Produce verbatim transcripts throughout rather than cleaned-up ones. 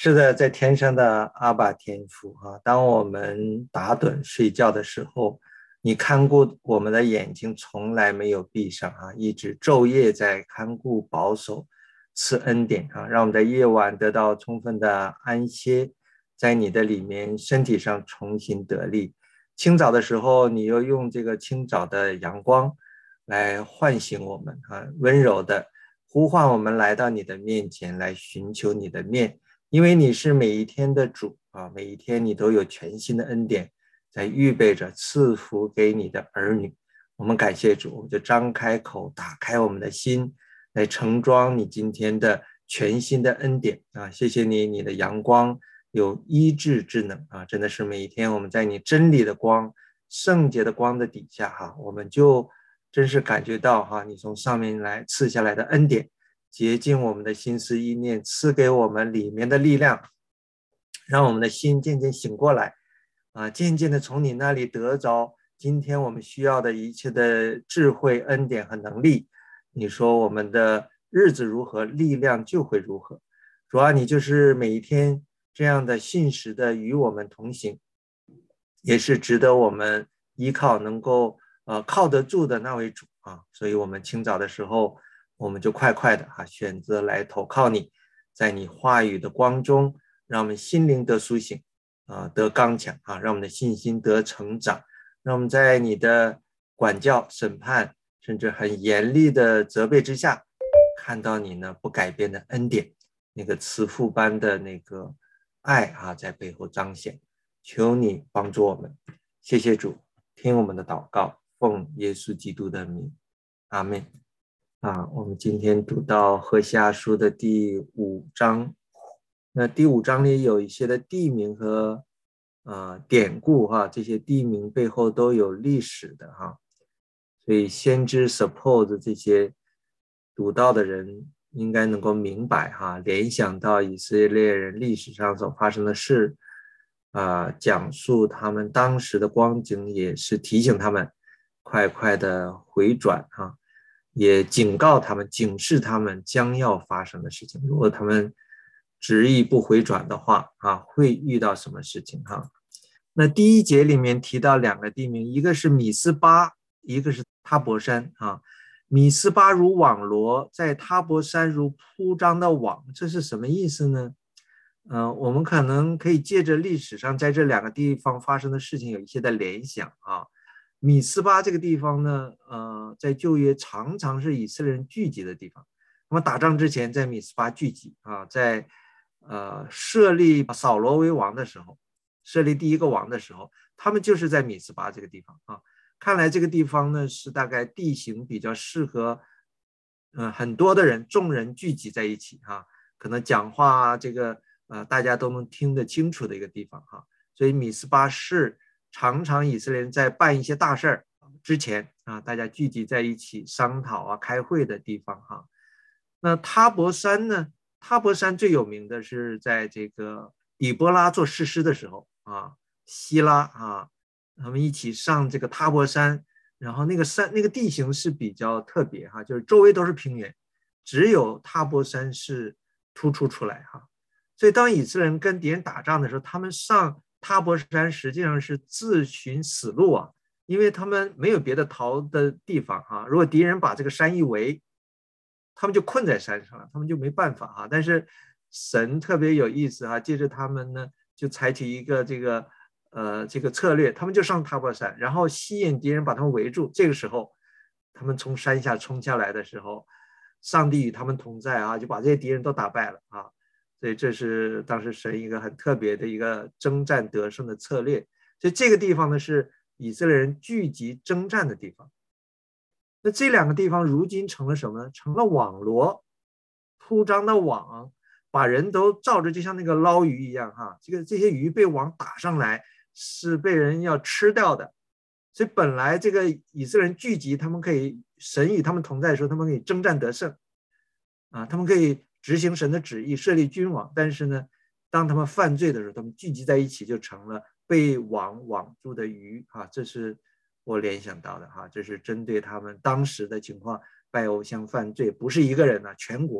是的，在天上的阿爸天父啊，当我们打盹睡觉的时候，你看顾我们的眼睛从来没有闭上啊，一直昼夜在看顾保守，赐恩典啊，让我们在夜晚得到充分的安歇，在你的里面身体上重新得力。清早的时候，你又用这个清早的阳光来唤醒我们啊，温柔的呼唤我们来到你的面前，来寻求你的面。因为你是每一天的主啊，每一天你都有全新的恩典在预备着赐福给你的儿女。我们感谢主，我们就张开口，打开我们的心，来盛装你今天的全新的恩典啊！谢谢你，你的阳光有医治之能啊！真的是每一天我们在你真理的光、圣洁的光的底下哈，我们就真是感觉到哈，你从上面来赐下来的恩典。洁净我们的心思意念，赐给我们里面的力量，让我们的心渐渐醒过来啊，渐渐的从你那里得着今天我们需要的一切的智慧、恩典和能力。你说我们的日子如何，力量就会如何。主啊，你就是每一天这样的信实的与我们同行，也是值得我们依靠，能够呃靠得住的那位主啊。所以我们清早的时候，我们就快快的啊选择来投靠你，在你话语的光中，让我们心灵得苏醒啊，得刚强啊，让我们的信心得成长，让我们在你的管教、审判，甚至很严厉的责备之下，看到你呢不改变的恩典，那个慈父般的那个爱啊，在背后彰显。求你帮助我们，谢谢主，听我们的祷告，奉耶稣基督的名，阿们。啊，我们今天读到何西阿书的第五章，那第五章里有一些的地名和呃典故哈，这些地名背后都有历史的哈，所以先知 suppose 这些读到的人应该能够明白哈，联想到以色列人历史上所发生的事啊、呃，讲述他们当时的光景，也是提醒他们快快的回转哈。也警告他们、警示他们将要发生的事情。如果他们执意不回转的话，啊，会遇到什么事情？哈，那第一节里面提到两个地名，一个是米斯巴，一个是他伯山。啊，米斯巴如网罗，在他伯山如铺张的网，这是什么意思呢？嗯、呃，我们可能可以借着历史上在这两个地方发生的事情有一些的联想啊。米斯巴这个地方呢，呃，在旧约常常是以色列人聚集的地方。那么打仗之前在米斯巴聚集啊，在呃设立扫罗为王的时候，设立第一个王的时候，他们就是在米斯巴这个地方啊。看来这个地方呢是大概地形比较适合，嗯、呃，很多的人众人聚集在一起啊，可能讲话这个呃大家都能听得清楚的一个地方哈。所以米斯巴是常常以色列人在办一些大事儿之前啊，大家聚集在一起商讨啊、开会的地方哈。那塔伯山呢？塔伯山最有名的是在这个底波拉做士师的时候啊，希拉啊，他们一起上这个塔伯山，然后那个山那个地形是比较特别哈，就是周围都是平原，只有塔伯山是突出出来哈。所以当以色列人跟敌人打仗的时候，他们上塔伯山实际上是自寻死路啊，因为他们没有别的逃的地方啊。如果敌人把这个山一围，他们就困在山上了，他们就没办法哈。但是神特别有意思哈，借着他们呢，就采取一个这个呃这个策略，他们就上塔伯山，然后吸引敌人把他们围住。这个时候，他们从山下冲下来的时候，上帝与他们同在啊，就把这些敌人都打败了啊。所以这是当时神一个很特别的一个征战得胜的策略。所以这个地方呢是以色列人聚集征战的地方。那这两个地方如今成了什么呢？成了网罗，铺张的网，把人都罩着，就像那个捞鱼一样哈。这个这些鱼被网打上来，是被人要吃掉的。所以本来这个以色列人聚集，他们可以神与他们同在的时候，他们可以征战得胜啊，他们可以执行神的旨意，设立君王。但是呢，当他们犯罪的时候，他们聚集在一起，就成了被网网住的鱼啊。这是我联想到的哈，这是针对他们当时的情况，拜偶像犯罪，不是一个人呢、啊，全国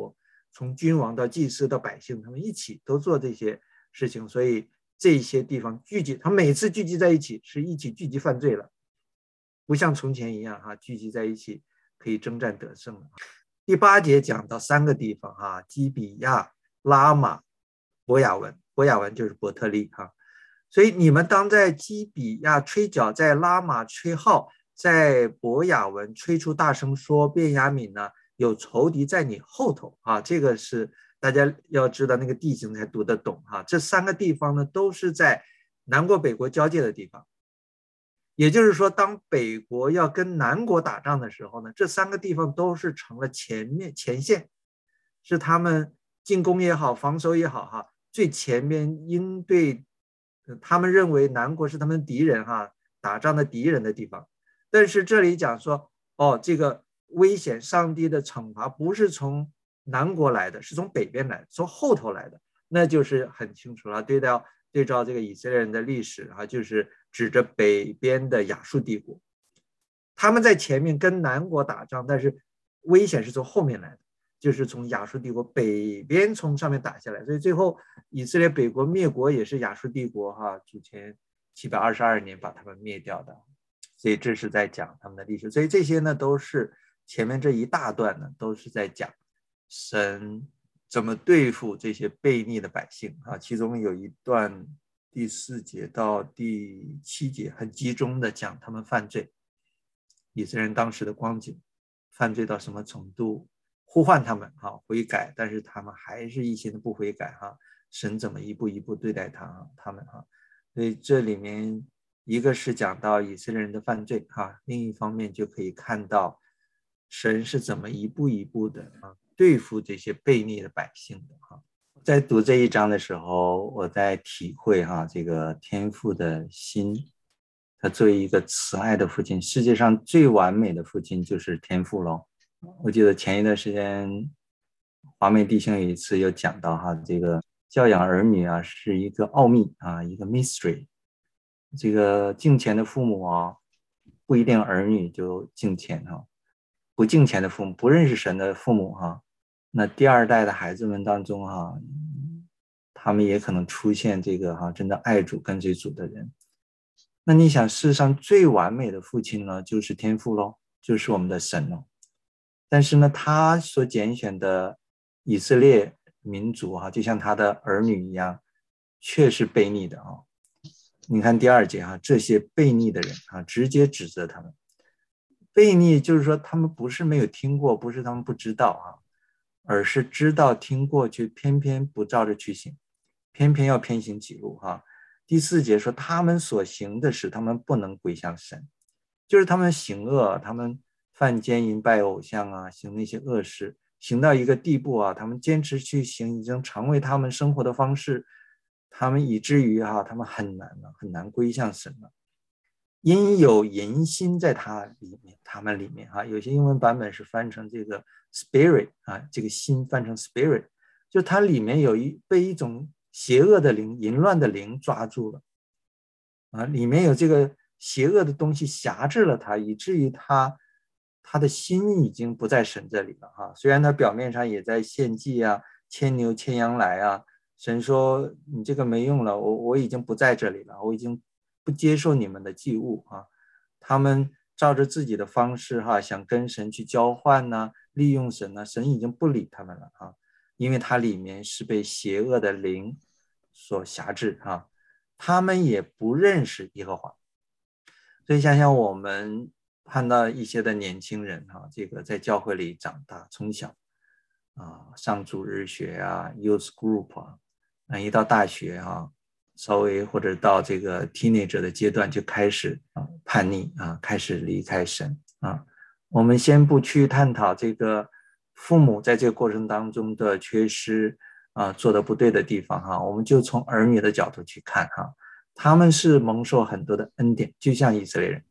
从君王到祭司到百姓，他们一起都做这些事情，所以这些地方聚集，他每次聚集在一起是一起聚集犯罪了，不像从前一样哈，聚集在一起可以征战得胜了。第八节讲到三个地方哈，基比亚、拉玛、伯亚文，伯亚文就是伯特利哈。所以你们当在基比亚吹角，在拉玛吹号，在伯亚文吹出大声说，便雅悯呢有仇敌在你后头啊，这个是大家要知道那个地形才读得懂哈。这三个地方呢都是在南国北国交界的地方，也就是说，当北国要跟南国打仗的时候呢，这三个地方都是成了前面前线，是他们进攻也好，防守也好哈，最前面应对他们认为南国是他们敌人哈，打仗的敌人的地方。但是这里讲说，哦，这个危险，上帝的惩罚不是从南国来的，是从北边来的，从后头来的，那就是很清楚了。对照对照这个以色列人的历史啊，就是指着北边的亚述帝国，他们在前面跟南国打仗，但是危险是从后面来的，就是从亚述帝国北边从上面打下来，所以最后以色列北国灭国也是亚述帝国哈，主前七百二十二年把他们灭掉的。所以这是在讲他们的历史，所以这些呢都是前面这一大段呢都是在讲神怎么对付这些悖逆的百姓啊。其中有一段第四节到第七节很集中的讲他们犯罪，以色列人当时的光景，犯罪到什么程度，呼唤他们哈悔改，但是他们还是一心的不悔改哈，神怎么一步一步对待他他们哈。所以这里面一个是讲到以色列人的犯罪哈，另一方面就可以看到神是怎么一步一步的啊对付这些悖逆的百姓的哈。在读这一章的时候，我在体会哈这个天父的心，他作为一个慈爱的父亲，世界上最完美的父亲就是天父咯。我记得前一段时间华美弟兄有一次有讲到哈，这个教养儿女啊是一个奥秘啊，一个 mystery。这个敬虔的父母啊，不一定儿女就敬虔哈；不敬虔的父母，不认识神的父母哈，那第二代的孩子们当中哈，他们也可能出现这个哈真的爱主跟随主的人。那你想，世上最完美的父亲呢，就是天父咯，就是我们的神咯。但是呢，他所拣选的以色列民族哈，就像他的儿女一样，却是悖逆的啊。你看第二节哈，这些悖逆的人啊，直接指责他们。悖逆就是说他们不是没有听过，不是他们不知道啊，而是知道听过却偏偏不照着去行，偏偏要偏行己路哈。第四节说他们所行的使他们不能归向神，就是他们行恶，他们犯奸淫拜偶像啊，行那些恶事，行到一个地步啊，他们坚持去行，已经成为他们生活的方式，他们以至于哈、啊，他们很难了，很难归向神了。因有淫心在他里面，他们里面哈、啊，有些英文版本是翻成这个 spirit 啊，这个心翻成 spirit， 就它里面有一被一种邪恶的灵、淫乱的灵抓住了啊，里面有这个邪恶的东西辖制了他，以至于他他的心已经不在神这里了哈、啊。虽然他表面上也在献祭啊，牵牛牵羊来啊，神说你这个没用了，我我已经不在这里了，我已经不接受你们的祭物啊。他们照着自己的方式哈、啊，想跟神去交换呢、啊，利用神呢、啊，神已经不理他们了啊，因为它里面是被邪恶的灵所辖制啊，他们也不认识耶和华。所以想想我们看到一些的年轻人哈、啊，这个在教会里长大，从小啊上主日学啊 ，youth group 啊，那一到大学啊，稍微或者到这个 teenager 的阶段就开始啊叛逆啊，开始离开神啊。我们先不去探讨这个父母在这个过程当中的缺失啊，做的不对的地方哈、啊，我们就从儿女的角度去看哈、啊，他们是蒙受很多的恩典，就像以色列人，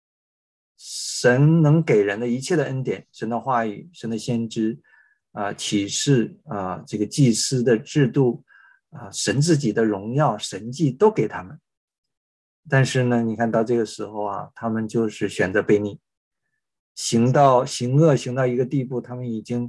神能给人的一切的恩典，神的话语，神的先知啊，启示啊，这个祭司的制度啊，神自己的荣耀神迹都给他们。但是呢，你看到这个时候啊，他们就是选择悖逆，行到行恶行到一个地步，他们已经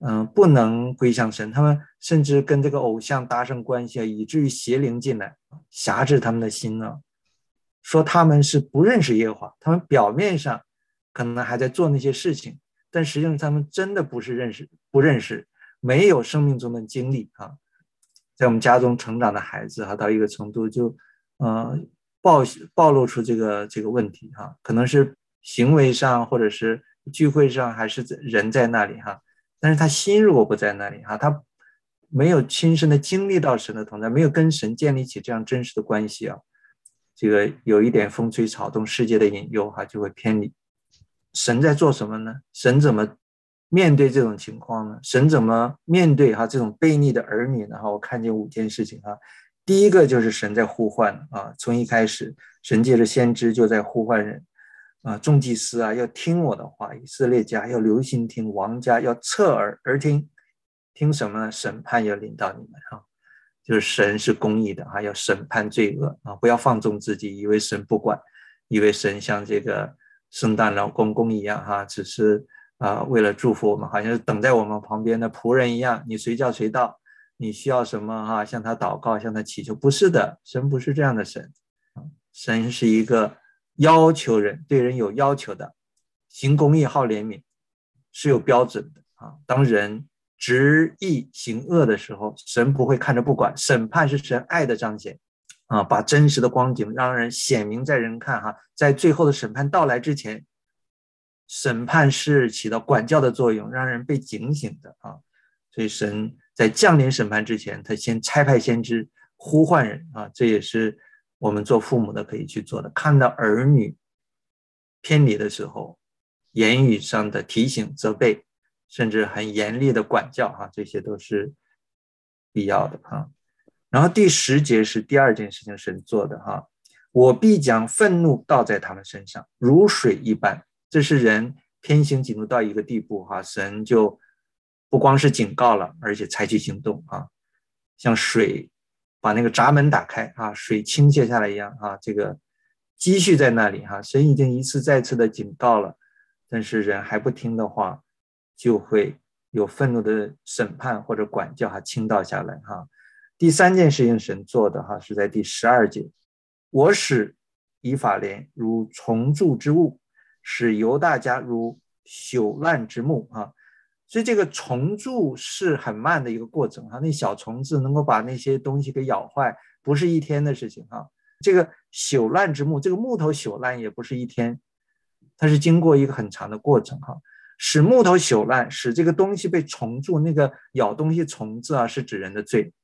嗯、呃，不能归向神，他们甚至跟这个偶像搭上关系，以至于邪灵进来，辖制他们的心呢。说他们是不认识耶和华，他们表面上可能还在做那些事情，但实际上他们真的不是认识，不认识，没有生命中的经历啊。在我们家中成长的孩子哈，到一个程度就呃暴暴露出这个这个问题哈，可能是行为上或者是聚会上还是人在那里哈，但是他心如果不在那里哈，他没有亲身的经历到神的同在，没有跟神建立起这样真实的关系啊，这个有一点风吹草动世界的引诱哈，就会偏离。神在做什么呢？神怎么面对这种情况呢？神怎么面对哈这种悖逆的儿女呢？哈，我看见五件事情哈。第一个就是神在呼唤啊，从一开始，神借着先知就在呼唤人啊，众祭司啊要听我的话，以色列家要留心听，王家要侧耳而听，听什么呢？审判要临到你们哈。就是神是公义的哈，要审判罪恶啊，不要放纵自己，以为神不管，以为神像这个圣诞老公公一样哈，只是啊、呃、为了祝福我们，好像是等在我们旁边的仆人一样，你随叫随到，你需要什么哈，向他祷告，向他祈求，不是的，神不是这样的神，神是一个要求人，对人有要求的，行公义好怜悯是有标准的啊，当人执意行恶的时候，神不会看着不管，审判是神爱的彰显啊，把真实的光景让人显明在人看哈，在最后的审判到来之前，审判是起到管教的作用，让人被警醒的啊，所以神在降临审判之前，他先差派先知呼唤人啊，这也是我们做父母的可以去做的，看到儿女偏离的时候，言语上的提醒责备，甚至很严厉的管教哈，这些都是必要的哈。然后第十节是第二件事情神做的哈，我必将愤怒倒在他们身上，如水一般。这是人偏行己路到一个地步哈，神就不光是警告了，而且采取行动啊，像水把那个闸门打开啊，水倾泻下来一样啊，这个积蓄在那里哈，神已经一次再次的警告了，但是人还不听的话，就会有愤怒的审判或者管教哈倾倒下来哈。第三件事情神做的哈是在第十二节，我使以法莲如虫蛀之物，使犹大家如朽烂之木啊。所以这个虫蛀是很慢的一个过程哈，那小虫子能够把那些东西给咬坏，不是一天的事情哈。这个朽烂之木，这个木头朽烂也不是一天，它是经过一个很长的过程哈。使木头朽烂，使这个东西被虫蛀，那个咬东西虫子啊，是指人的罪。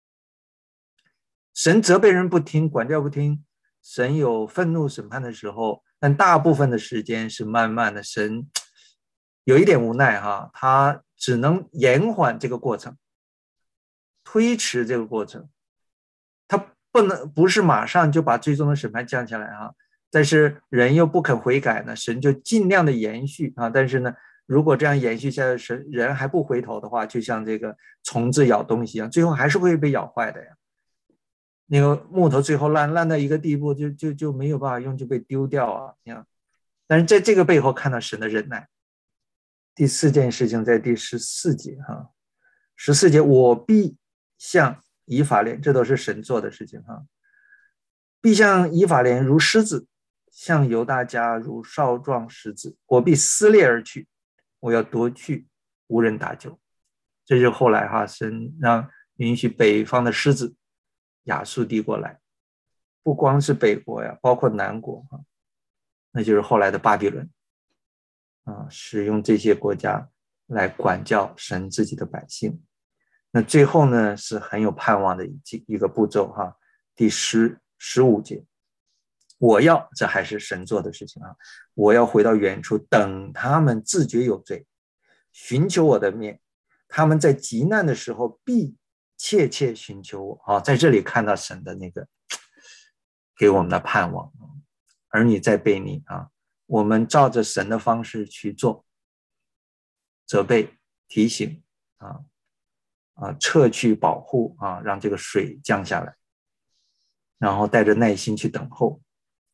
神责备人不听，管教不听，神有愤怒审判的时候，但大部分的时间是慢慢的，神有一点无奈哈，他只能延缓这个过程，推迟这个过程，他不能不是马上就把最终的审判降下来哈，但是人又不肯悔改呢，神就尽量的延续啊，但是呢，如果这样延续下去，人还不回头的话，就像这个虫子咬东西一样，最后还是会被咬坏的呀。那个木头最后烂烂到一个地步，就就就没有办法用，就被丢掉啊！但是在这个背后看到神的忍耐。第四件事情在第十四节哈，十四节我必像以法莲，这都是神做的事情哈。必像以法莲如狮子，像犹大家如少壮狮子，我必撕裂而去，我要夺去，无人搭救。这就是后来哈，神让允许北方的狮子亚述帝国来，不光是北国呀，包括南国啊，那就是后来的巴比伦啊，使用这些国家来管教神自己的百姓。那最后呢，是很有盼望的一个步骤哈。第十十五节，我要，这还是神做的事情啊，我要回到原处，等他们自觉有罪，寻求我的面，他们在极难的时候必切切寻求我啊，在这里看到神的那个给我们的盼望。儿女在悖逆啊，我们照着神的方式去做，责备提醒啊啊，撤去保护啊，让这个水降下来，然后带着耐心去等候，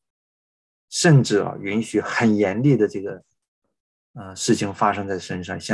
甚至啊允许很严厉的这个呃事情发生在身上，像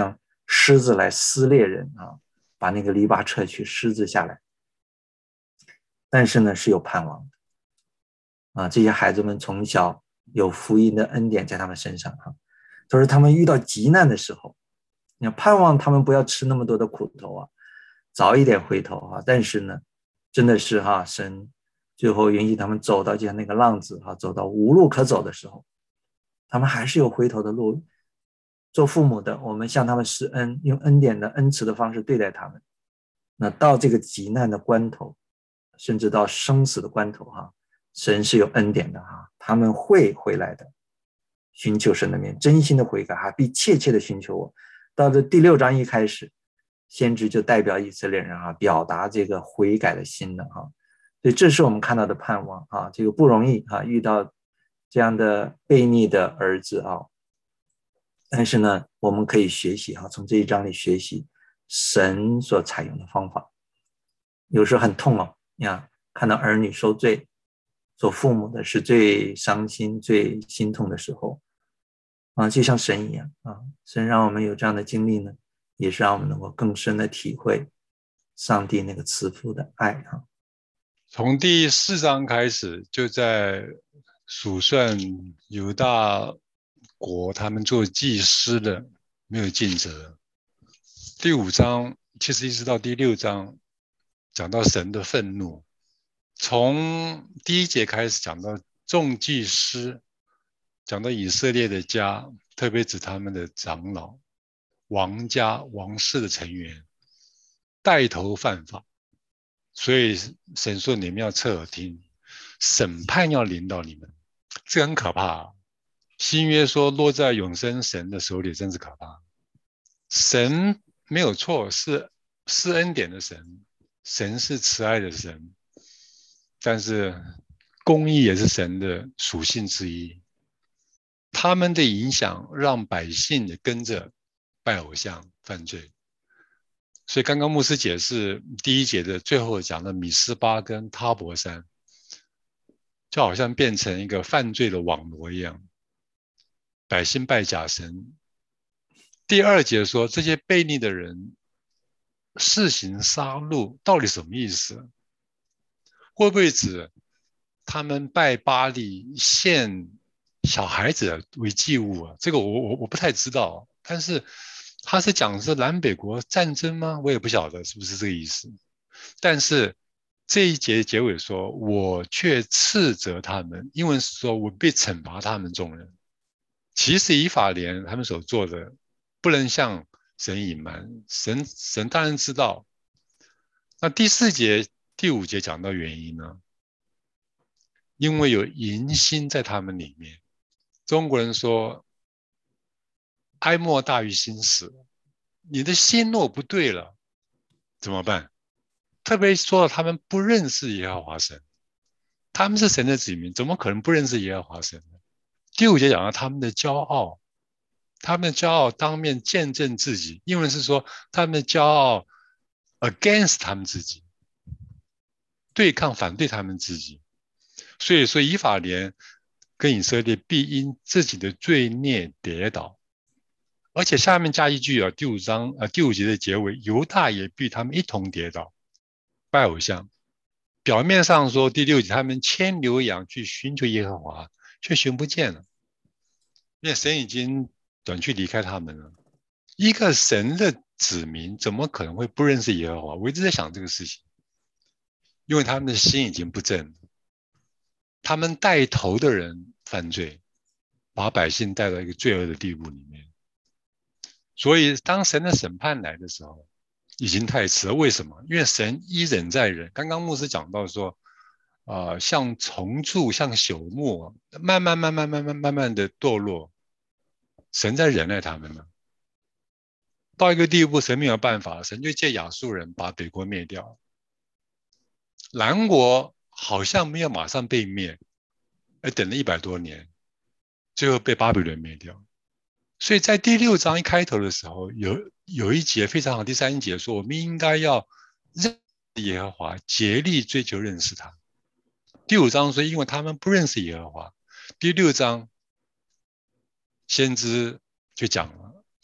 狮子来撕裂人啊，把那个篱笆撤去，狮子下来。但是呢，是有盼望的啊！这些孩子们从小有福音的恩典在他们身上哈，都是他们遇到急难的时候，你盼望他们不要吃那么多的苦头啊，早一点回头啊。但是呢，真的是哈，神最后允许他们走到就像那个浪子哈，走到无路可走的时候，他们还是有回头的路。做父母的，我们向他们施恩，用恩典的恩慈的方式对待他们。那到这个急难的关头，甚至到生死的关头哈，神是有恩典的哈，他们会回来的，寻求神的面，真心的悔改哈，必切切的寻求我。到这第六章一开始，先知就代表以色列人啊，表达这个悔改的心的哈，所以这是我们看到的盼望啊，这个不容易啊，遇到这样的悖逆的儿子啊。但是呢，我们可以学习哈，从这一章里学习神所采用的方法。有时候很痛哦，你看看到儿女受罪，做父母的是最伤心、最心痛的时候啊，就像神一样啊，神让我们有这样的经历呢，也是让我们能够更深的体会上帝那个慈父的爱啊。 从第四章开始，就在数算犹大国他们做祭司的没有尽责。第五章其实一直到第六章讲到神的愤怒，从第一节开始讲到众祭司，讲到以色列的家，特别指他们的长老、王家、王室的成员带头犯法，所以神说你们要侧耳听，审判要临到你们，这很可怕啊。新约说落在永生神的手里，真是可怕。神没有错，是施恩典的神，神是慈爱的神，但是公义也是神的属性之一。他们的影响让百姓也跟着拜偶像犯罪。所以刚刚牧师解释第一节的最后讲的米斯巴跟他伯山，就好像变成一个犯罪的网罗一样，百姓拜假神。第二节说这些悖逆的人施行杀戮，到底什么意思？会不会指他们拜巴力献小孩子为祭物啊？这个我我我不太知道，但是他是讲的是南北国战争吗？我也不晓得是不是这个意思。但是这一节结尾说，我却斥责他们，英文是说我必惩罚他们众人。其实以法莲他们所做的不能向神隐瞒，神神当然知道。那第四节、第五节讲到原因呢？因为有淫心在他们里面。中国人说哀莫大于心死，你的心若不对了怎么办？特别说到他们不认识耶和华神，他们是神的子民，怎么可能不认识耶和华神呢？第五节讲到他们的骄傲，他们的骄傲当面见证自己，英文是说他们的骄傲 against 他们自己，对抗反对他们自己。所以说以法莲跟以色列必因自己的罪孽跌倒。而且下面加一句啊，第五章呃第五节的结尾，犹大也必他们一同跌倒，拜偶像。表面上说第六节他们牵牛羊去寻求耶和华，却寻不见了，因为神已经短去离开他们了。一个神的子民怎么可能会不认识耶和华？我一直在想这个事情，因为他们的心已经不正了。他们带头的人犯罪，把百姓带到一个罪恶的地步里面。所以当神的审判来的时候，已经太迟了。为什么？因为神依忍在忍。刚刚牧师讲到说，呃，像虫蛀，像朽木，慢慢慢慢慢慢慢慢的堕落，神在忍耐他们呢。到一个地步，神没有办法，神就借亚述人把北国灭掉。南国好像没有马上被灭，而等了一百多年，最后被巴比伦灭掉。所以在第六章一开头的时候，有有一节非常好，第三节说我们应该要认识耶和华，竭力追求认识他。第五章说因为他们不认识耶和华。第六章先知就讲了，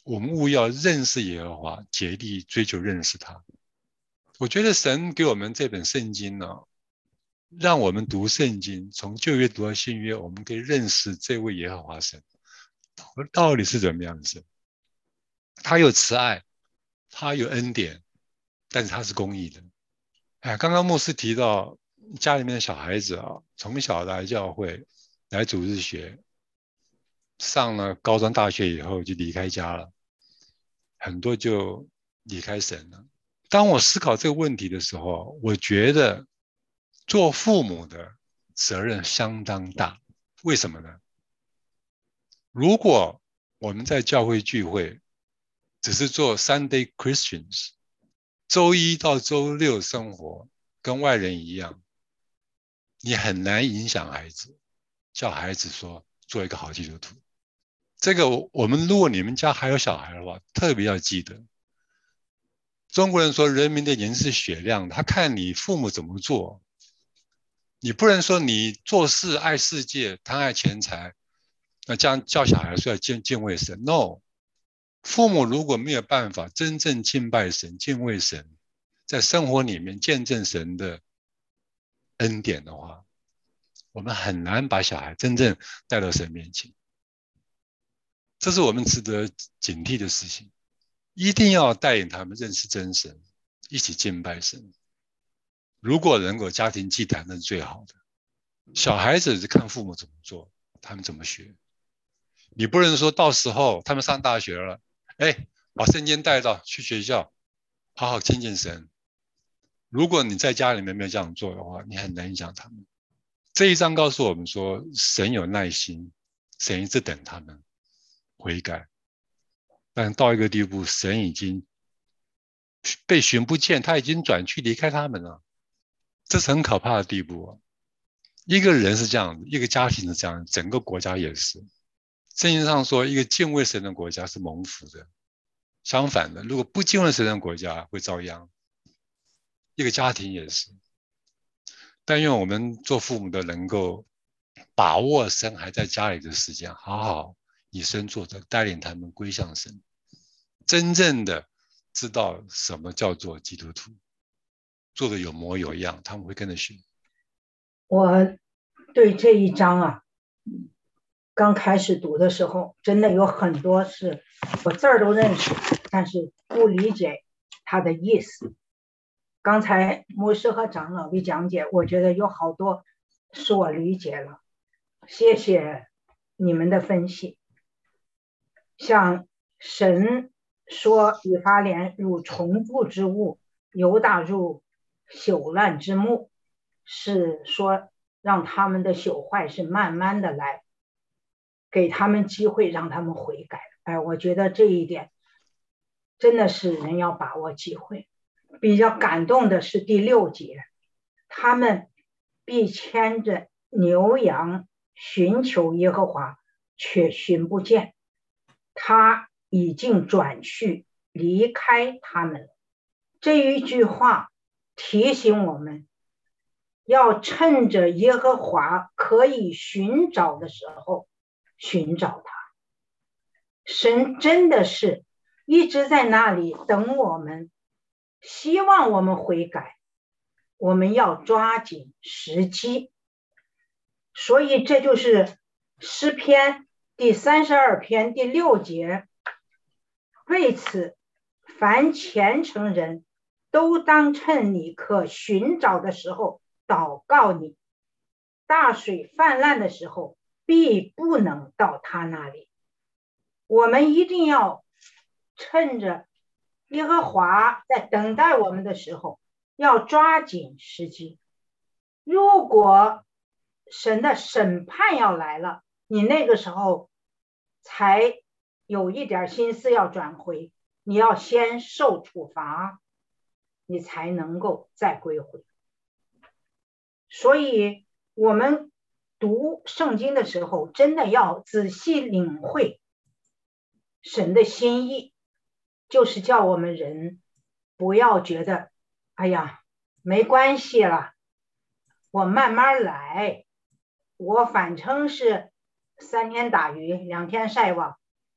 我们务要认识耶和华，竭力追求认识他。我觉得神给我们这本圣经呢，让我们读圣经，从旧约读到新约，我们可以认识这位耶和华神到底是怎么样的神。他有慈爱，他有恩典，但是他是公义的。哎，刚刚牧师提到家里面的小孩子啊，从小来教会，来主日学，上了高中大学以后就离开家了，很多就离开神了。当我思考这个问题的时候，我觉得做父母的责任相当大。为什么呢？如果我们在教会聚会只是做 Sunday Christians， 周一到周六生活跟外人一样，你很难影响孩子，叫孩子说做一个好基督徒。这个我们如果你们家还有小孩的话，特别要记得，中国人说人民的眼是雪亮的，他看你父母怎么做。你不能说你做事爱世界，贪爱钱财，那这样叫小孩说要敬敬畏神。No， 父母如果没有办法真正敬拜神、敬畏神，在生活里面见证神的恩典的话，我们很难把小孩真正带到神面前。这是我们值得警惕的事情，一定要带领他们认识真神，一起敬拜神。如果能够家庭祭坛，那是最好的。小孩子是看父母怎么做，他们怎么学。你不能说到时候他们上大学了，哎，把圣经带到去学校，好好亲近神。如果你在家里面没有这样做的话，你很难影响他们。这一章告诉我们说，神有耐心，神一直等他们悔改。但到一个地步，神已经被寻不见，他已经转去离开他们了。这是很可怕的地步啊！一个人是这样，一个家庭是这样，整个国家也是。圣经上说，一个敬畏神的国家是蒙福的。相反的，如果不敬畏神的国家会遭殃。一个家庭也是。但愿我们做父母的能够把握神还在家里的时间，好好以身作则，带领他们归向神，真正的知道什么叫做基督徒，做的有模有样，他们会跟着学。 我对这一章啊，刚开始读的时候，真的有很多是我字儿都认识，但是不理解它的意思。刚才牧师和长老的讲解，我觉得有好多是我理解了，谢谢你们的分析。像神说以法莲入重复之物，犹大入朽烂之木，是说让他们的朽坏是慢慢的来，给他们机会让他们悔改。哎，我觉得这一点真的是人要把握机会。比较感动的是第六节，他们必牵着牛羊寻求耶和华，却寻不见，他已经转去离开他们了。这一句话提醒我们，要趁着耶和华可以寻找的时候寻找他。神真的是一直在那里等我们，希望我们悔改，我们要抓紧时机。所以这就是诗篇第三十二篇第六节，为此凡虔诚人都当趁你可寻找的时候祷告你，大水泛滥的时候必不能到他那里。我们一定要趁着耶和华在等待我们的时候，要抓紧时机。如果神的审判要来了，你那个时候才有一点心思要转回，你要先受处罚，你才能够再归回。所以我们读圣经的时候，真的要仔细领会神的心意，就是叫我们人不要觉得哎呀没关系了，我慢慢来，我反正是三天打鱼两天晒网，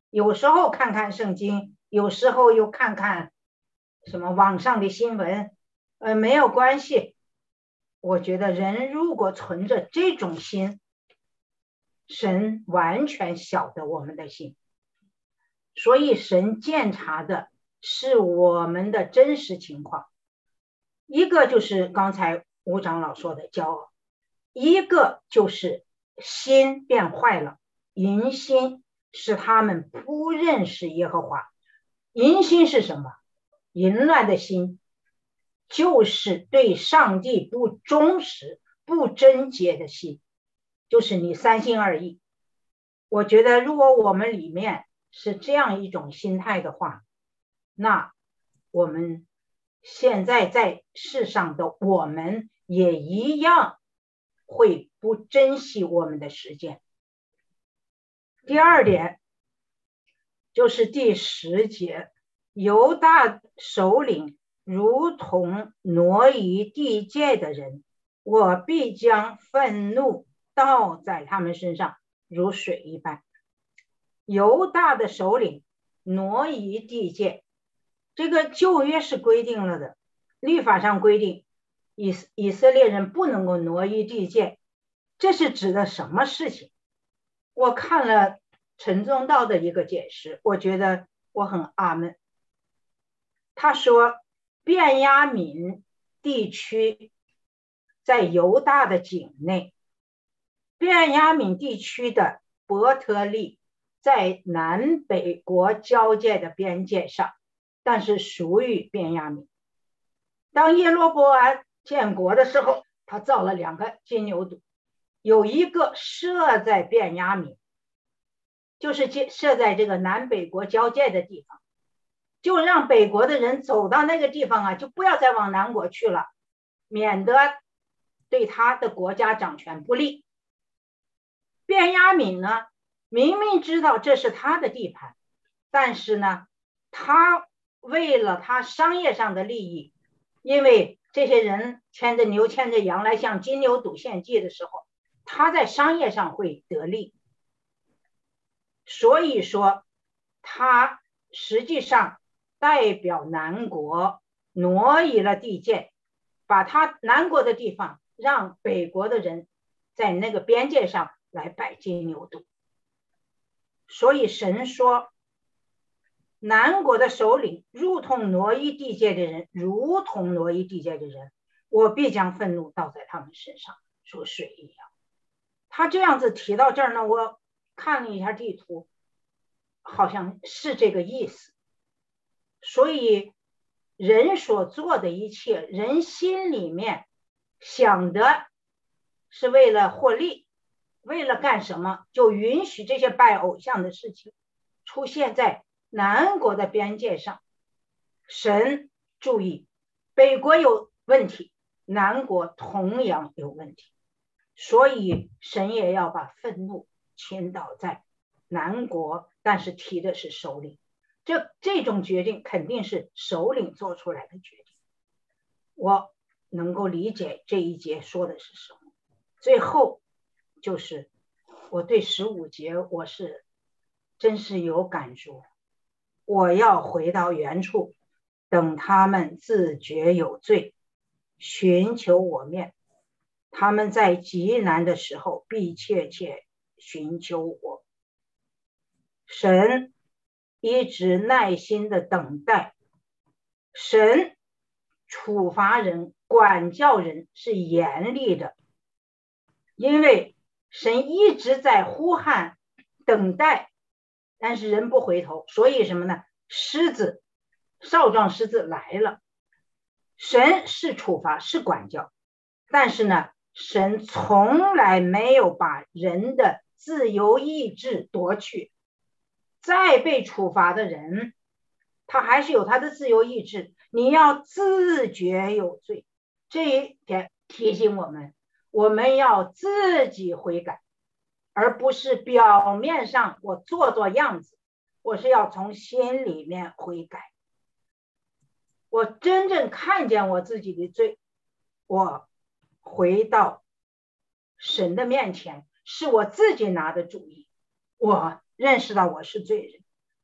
有时候看看圣经，有时候又看看什么网上的新闻，呃，没有关系。我觉得人如果存着这种心，神完全晓得我们的心，所以神鉴察的是我们的真实情况。一个就是刚才吴长老说的骄傲，一个就是心变坏了，淫心使他们不认识耶和华。淫心是什么？淫乱的心就是对上帝不忠实、不贞洁的心，就是你三心二意。我觉得如果我们里面是这样一种心态的话，那我们现在在世上的我们也一样会不珍惜我们的时间。第二点就是第十节，犹大首领如同挪移地界的人，我必将愤怒倒在他们身上，如水一般。犹大的首领挪移地界，这个旧约是规定了的，律法上规定以以色列人不能够挪移地界，这是指的什么事情？我看了陈宗道的一个解释，我觉得我很阿们。他说便雅悯地区在犹大的境内，便雅悯地区的伯特利在南北国交界的边界上，但是属于便雅悯。当耶罗波安建国的时候，他造了两个金牛犊，有一个设在便雅悯，就是设在这个南北国交界的地方，就让北国的人走到那个地方啊，就不要再往南国去了，免得对他的国家掌权不利。便雅悯呢，明明知道这是他的地盘，但是呢，他为了他商业上的利益，因为这些人牵着牛牵着羊来向金牛犊献祭的时候，他在商业上会得利，所以说他实际上代表南国挪移了地界，把他南国的地方让北国的人在那个边界上来拜金牛犊。所以神说南国的首领如同挪移地界的人，如同挪移地界的人，我必将愤怒倒在他们身上，如水一样。他这样子提到这儿呢，我看了一下地图，好像是这个意思。所以人所做的一切，人心里面想的是为了获利，为了干什么，就允许这些拜偶像的事情出现在南国的边界上。神注意，北国有问题，南国同样有问题，所以神也要把愤怒倾倒在南国，但是提的是首领。这这种决定肯定是首领做出来的决定。我能够理解这一节说的是什么。最后就是我对十五节我是真是有感触，我要回到原处，等他们自觉有罪，寻求我面，他们在极难的时候必切切寻求我。神一直耐心的等待，神处罚人管教人是严厉的，因为神一直在呼喊等待，但是人不回头，所以什么呢？狮子少壮狮子来了，神是处罚是管教，但是呢，神从来没有把人的自由意志夺去。再被处罚的人，他还是有他的自由意志，你要自觉有罪。这一点提醒我们，我们要自己悔改，而不是表面上我做做样子，我是要从心里面悔改。我真正看见我自己的罪，我回到神的面前，是我自己拿的主意，我认识到我是罪人，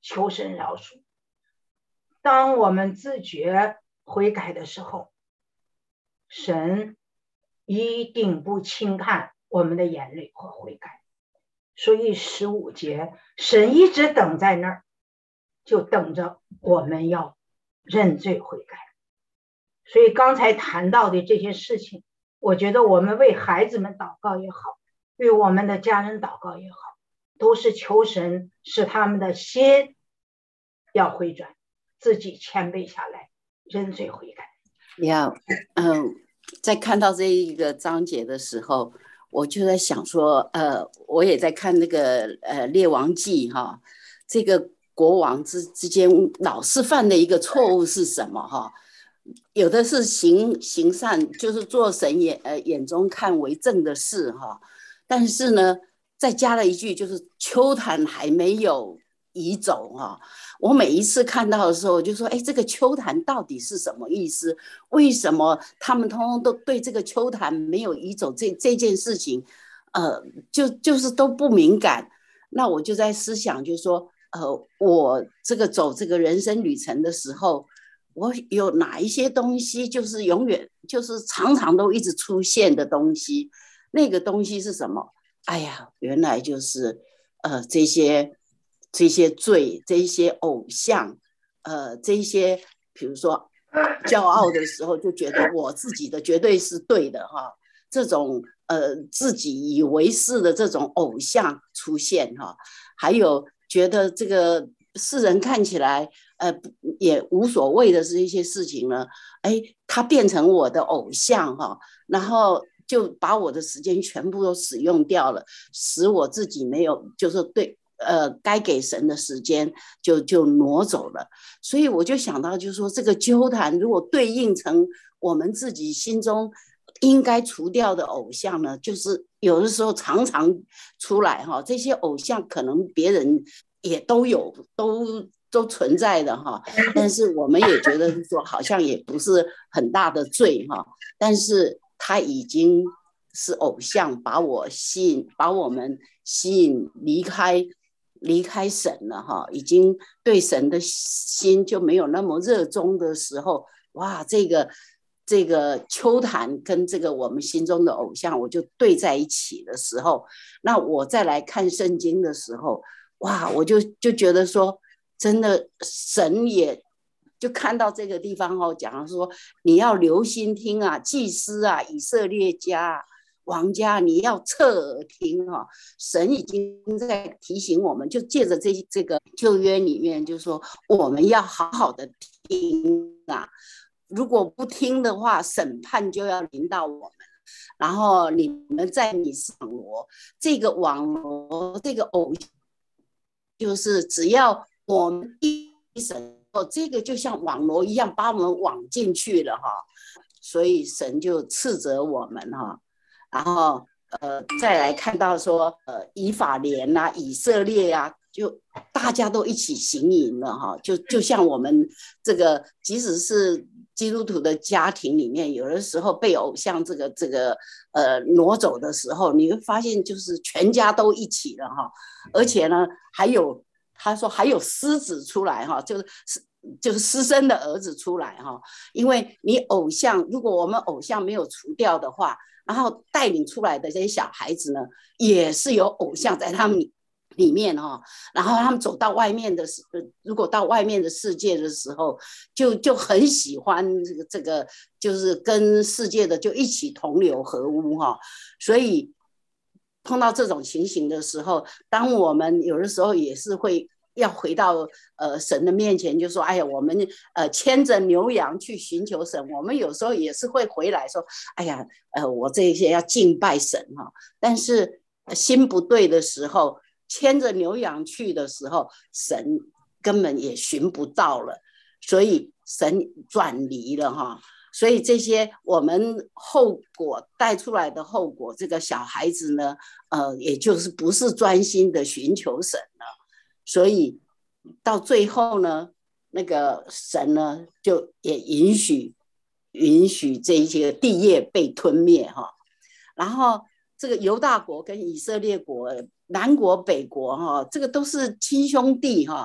求神饶恕。当我们自觉悔改的时候，神一定不轻看我们的眼泪和悔改。所以十五节，神一直等在那儿，就等着我们要认罪悔改。所以刚才谈到的这些事情，我觉得我们为孩子们祷告也好，为我们的家人祷告也好，都是求神使他们的心要回转，自己谦卑下来，认罪悔改。 要嗯，在看到这一个章节的时候，我就在想说，呃，我也在看那个呃《列王记》哈，这个国王之之间老是犯的一个错误是什么哈？有的是行行善，就是做神眼呃眼中看为正的事哈，但是呢，再加了一句，就是秋坛还没有移走哈。我每一次看到的时候，我就说，哎，这个秋坛到底是什么意思？为什么他们通通都对这个秋坛没有移走这这件事情，呃，就就是都不敏感？那我就在思想，就是说，呃，我这个走这个人生旅程的时候，我有哪一些东西就是永远就是常常都一直出现的东西？那个东西是什么？哎呀，原来就是呃这些。这些罪，这些偶像，呃，这些比如说骄傲的时候，就觉得我自己的绝对是对的哈，这种呃自己以为是的这种偶像出现哈，还有觉得这个世人看起来呃也无所谓的是一些事情呢，哎，它变成我的偶像哈，然后就把我的时间全部都使用掉了，使我自己没有就是对。呃，该给神的时间就就挪走了，所以我就想到，就是说这个纠坛如果对应成我们自己心中应该除掉的偶像呢，就是有的时候常常出来哈，这些偶像可能别人也都有，都都存在的哈，但是我们也觉得说好像也不是很大的罪哈，但是他已经是偶像，把我吸引，把我们吸引离开。离开神了哈，已经对神的心就没有那么热衷的时候，哇，这个这个秋坛跟这个我们心中的偶像，我就对在一起的时候，那我再来看圣经的时候，哇，我就就觉得说，真的神也就看到这个地方哦，讲说你要留心听啊，祭司啊，以色列家啊。王家，你要侧耳听哈、哦，神已经在提醒我们，就借着这这个旧约里面，就是说我们要好好的听啊，如果不听的话，审判就要临到我们。然后你们在你网罗这个网罗这个偶，就是只要我们一审哦，这个就像网罗一样，把我们网进去了哈，所以神就斥责我们哈。然后呃，再来看到说，呃，以法莲啊，以色列啊，就大家都一起行淫了哈，就就像我们这个，即使是基督徒的家庭里面，有的时候被偶像这个这个呃挪走的时候，你会发现就是全家都一起了哈，而且呢，还有他说还有狮子出来哈，就是就是私生的儿子出来哈，因为你偶像，如果我们偶像没有除掉的话。然后带领出来的这些小孩子呢，也是有偶像在他们里面哈、哦。然后他们走到外面的，如果到外面的世界的时候，就就很喜欢这个这个，就是跟世界的就一起同流合污哈、哦。所以碰到这种情形的时候，当我们有的时候也是会。要回到呃神的面前，就说：“哎呀，我们呃牵着牛羊去寻求神。我们有时候也是会回来说：‘哎呀，呃，我这些要敬拜神哈。’但是心不对的时候，牵着牛羊去的时候，神根本也寻不到了，所以神转离了哈。所以这些我们后果带出来的后果，这个小孩子呢，呃，也就是不是专心的寻求神了。”所以到最后呢，那个神呢就也允许允许这一些地业被吞灭哈。然后这个犹大国跟以色列国，南国北国哈，这个都是亲兄弟哈。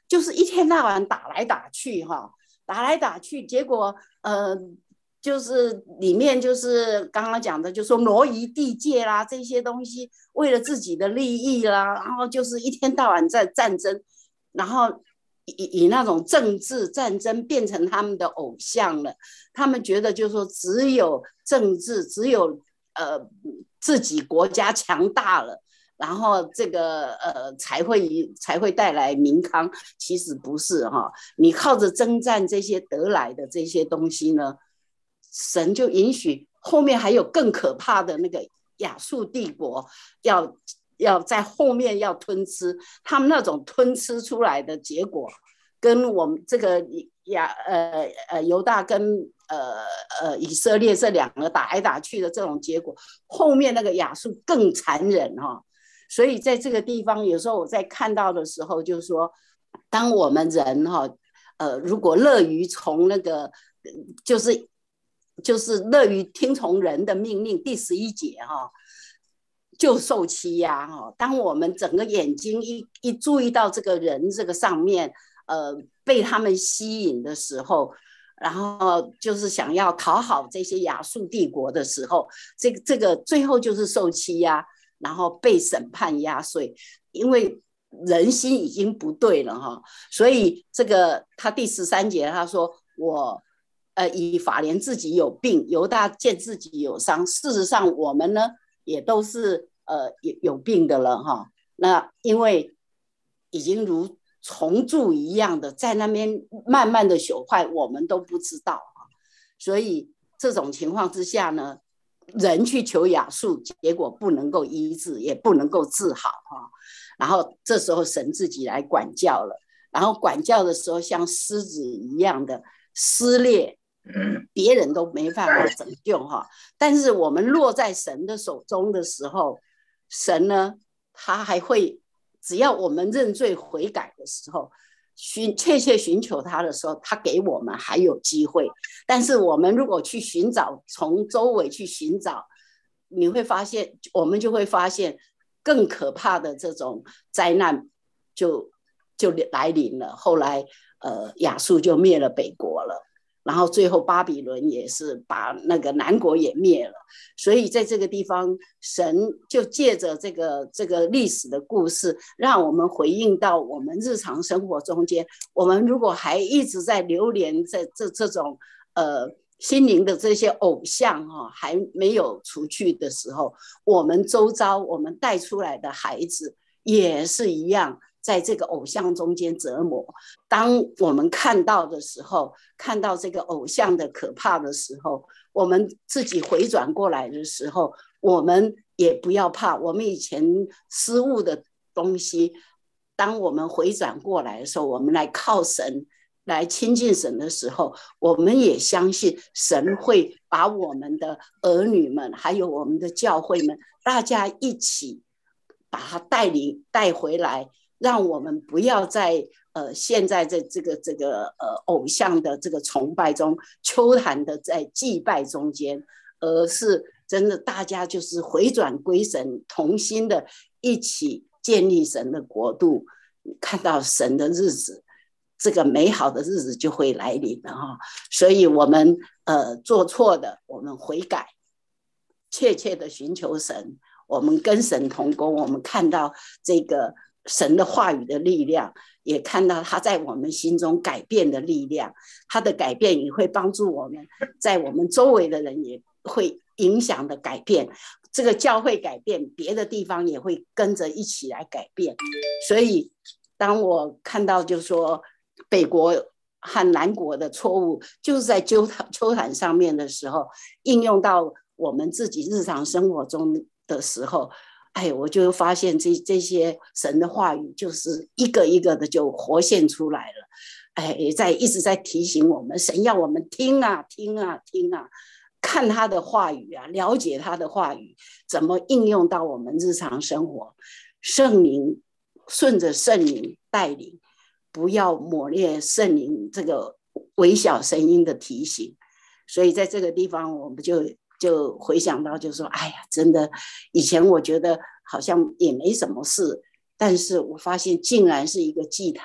就是一天到晚打来打去哈，打来打去，结果呃。就是里面就是刚刚讲的，就说挪移地界啦，这些东西为了自己的利益啦，然后就是一天到晚在战争，然后以以那种政治战争变成他们的偶像了。他们觉得就是说，只有政治，只有呃自己国家强大了，然后这个呃才会才会带来民康。其实不是哈，你靠着征战这些得来的这些东西呢，神就允许后面还有更可怕的那个亚述帝国要要在后面要吞吃，他们那种吞吃出来的结果，跟我们这个亚呃呃犹大跟呃呃以色列这两个打来打去的这种结果，后面那个亚述更残忍哈、哦。所以在这个地方，有时候我在看到的时候，就是说，当我们人哈、哦，呃，如果乐于从那个就是。就是乐于听从人的命令，第十一节哈、哦，就受欺压哈。当我们整个眼睛一一注意到这个人这个上面，呃，被他们吸引的时候，然后就是想要讨好这些亚述帝国的时候，这个这个最后就是受欺压，然后被审判压碎，因为人心已经不对了哈。所以这个他第十三节他说我。呃，以法莲自己有病，犹大见自己有伤。事实上，我们呢也都是呃有有病的了哈。那因为已经如虫蛀一样的在那边慢慢的朽坏，我们都不知道哈。所以这种情况之下呢，人去求亚述，结果不能够医治，也不能够治好哈。然后这时候神自己来管教了，然后管教的时候像狮子一样的撕裂。别人都没办法拯救哈，但是我们落在神的手中的时候，神呢，他还会，只要我们认罪悔改的时候，寻切切寻求他的时候，他给我们还有机会。但是我们如果去寻找，从周围去寻找，你会发现，我们就会发现更可怕的这种灾难就就来临了。后来，呃，亚述就灭了北国了。然后最后巴比伦也是把那个南国也灭了，所以在这个地方，神就借着这个这个历史的故事，让我们回应到我们日常生活中间。我们如果还一直在流连在这这种呃心灵的这些偶像哈、哦，还没有除去的时候，我们周遭我们带出来的孩子也是一样。在这个偶像中间折磨，当我们看到的时候，看到这个偶像的可怕的时候，我们自己回转过来的时候，我们也不要怕。我们以前失误的东西，当我们回转过来的时候，我们来靠神，来亲近神的时候，我们也相信神会把我们的儿女们，还有我们的教会们，大家一起把他带领带回来。让我们不要在呃现在在这个这个呃偶像的这个崇拜中，秋坛的在祭拜中间，而是真的大家就是回转归神，同心的一起建立神的国度，看到神的日子，这个美好的日子就会来临了哈。所以我们呃做错的，我们悔改，切切的寻求神，我们跟神同工，我们看到这个。神的话语的力量，也看到他在我们心中改变的力量，他的改变也会帮助我们，在我们周围的人也会影响的改变。这个教会改变，别的地方也会跟着一起来改变。所以，当我看到就是说北国和南国的错误，就是在秋秋坛上面的时候，应用到我们自己日常生活中的时候。哎，我就发现这这些神的话语，就是一个一个的就活现出来了。哎，在一直在提醒我们，神要我们听啊听啊听啊，看他的话语啊，了解他的话语，怎么应用到我们日常生活。圣灵顺着圣灵带领，不要抹灭圣灵这个微小声音的提醒。所以在这个地方，我们就。就回想到就说哎呀，真的以前我觉得好像也没什么事，但是我发现竟然是一个祭坛，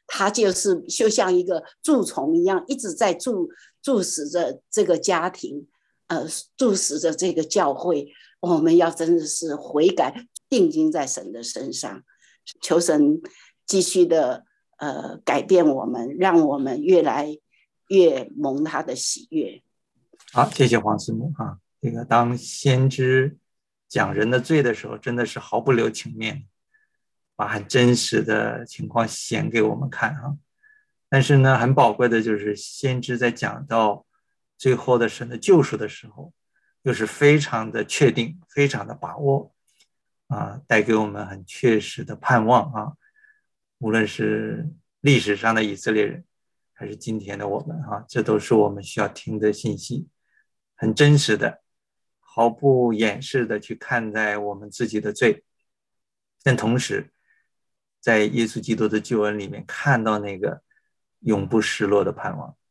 他就是就像一个蛀虫一样，一直在蛀蛀死着这个家庭，呃，蛀死着这个教会。我们要真的是悔改，定睛在神的身上，求神继续的呃改变我们，让我们越来越蒙他的喜悦。 好，谢谢黄师母啊。这个当先知讲人的罪的时候，真的是毫不留情面，把很真实的情况显给我们看啊。但是呢，很宝贵的就是先知在讲到最后的神的救赎的时候，又是非常的确定，非常的把握啊，带给我们很确实的盼望啊。无论是历史上的以色列人，还是今天的我们啊，这都是我们需要听的信息，很真实的，毫不掩饰的去看待我们自己的罪，但同时在耶稣基督的救恩里面看到那个永不失落的盼望。